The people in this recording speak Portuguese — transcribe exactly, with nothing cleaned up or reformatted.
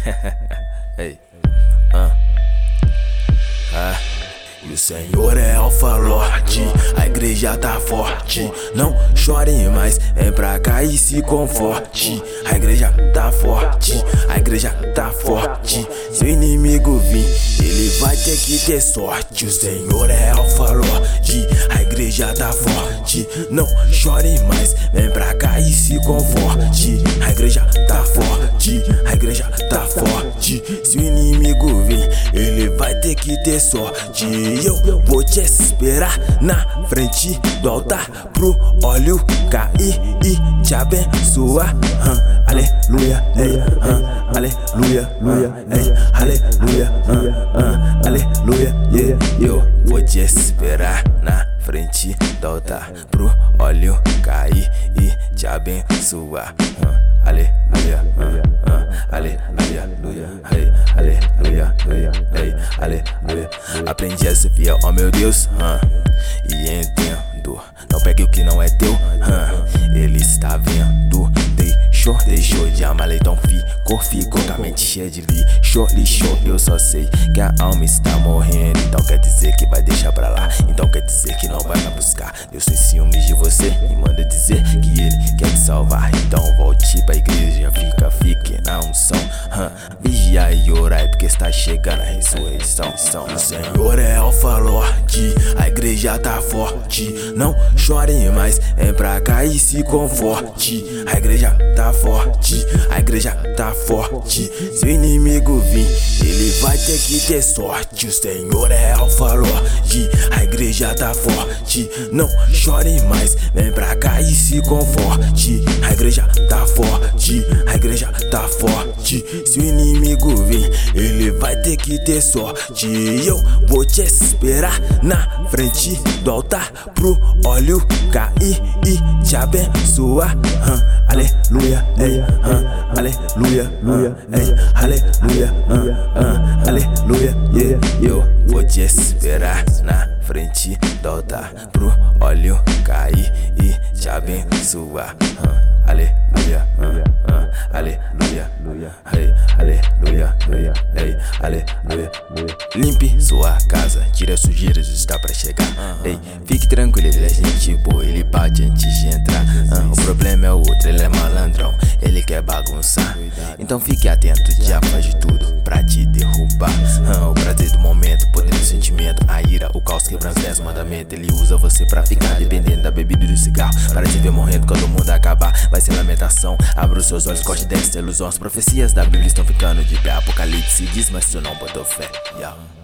Ei, ah, ah. E o Senhor é alfa-lorde, a igreja tá forte. Não chore mais, vem pra cá e se conforte. A igreja tá forte, a igreja tá forte. Se o inimigo vir, ele vai ter que ter sorte. O Senhor é alfa-lorde, a igreja tá forte. Não chore mais, vem pra cá e se conforte. A igreja tá forte, a igreja tá forte. Se o inimigo vir, ele vai ter que ter sorte. E eu vou te esperar na frente do altar pro óleo cair e te abençoar. hum, Aleluia, ei, hum, aleluia, hum, ei, aleluia, hum, hum, aleluia, yeah. Eu vou te esperar na frente do altar pro óleo cair e te abençoar. hum, Aleluia, hum, hum, aleluia, ei, aleluia, ei, aleluia. Aprendi a ser fiel, ó meu Deus, hum, e entendo. Não pegue o que não é teu, hum, ele está vendo. Deixou, deixou de amar, então ficou, ficou com a mente cheia de lixo, lixo. Eu só sei que a alma está morrendo, então quer dizer que vai deixar pra lá. Então quer dizer que não vai me buscar. Deus tem ciúmes de você e manda dizer que ele quer te salvar. Então volte pra igreja, fica, fique na unção, hum, vigia e orai, porque está chegando a ressurreição. O Senhor é alfa-lorde, a igreja tá forte. Não chore mais, vem pra cá e se conforte. A igreja tá forte, a igreja tá forte. Se o inimigo vir, ele vai ter que ter sorte. O Senhor é alfa-lorde, a igreja tá forte. Não chore mais, vem pra cá e se conforte. A igreja tá forte, a igreja tá forte. Se o inimigo vir, ele vai ter que ter sorte. E eu vou te esperar na frente do altar pro óleo cair e te abençoar. hum, Aleluia, ei, hum, aleluia, hum, ei, aleluia, hum, hum, aleluia, yeah. Eu vou te esperar na frente do altar pro óleo cair e te abençoar. hum, Aleluia, hum, hum, aleluia, ei, aleluia, ei, aleluia. Limpe sua casa, tira a sujeira, está pra chegar. Ei, fique tranquilo, ele é gente boa, ele bate antes de entrar. uh, O problema é o outro, ele é malandrão, ele quer bagunçar. Então fique atento, o diabo faz de tudo pra te derrubar. uh, O prazer do momento, o poder do sentimento, a ira, o caos quebrando os dez mandamentos. Ele usa você pra ficar dependendo da bebida e do cigarro, para te ver morrendo quando o mundo acabar. Vai ser lamentação, abra os seus olhos, corte dessa ilusão. As profecias da Bíblia estão ficando de pé. Apocalipse diz, mas tu não botou fé, yeah.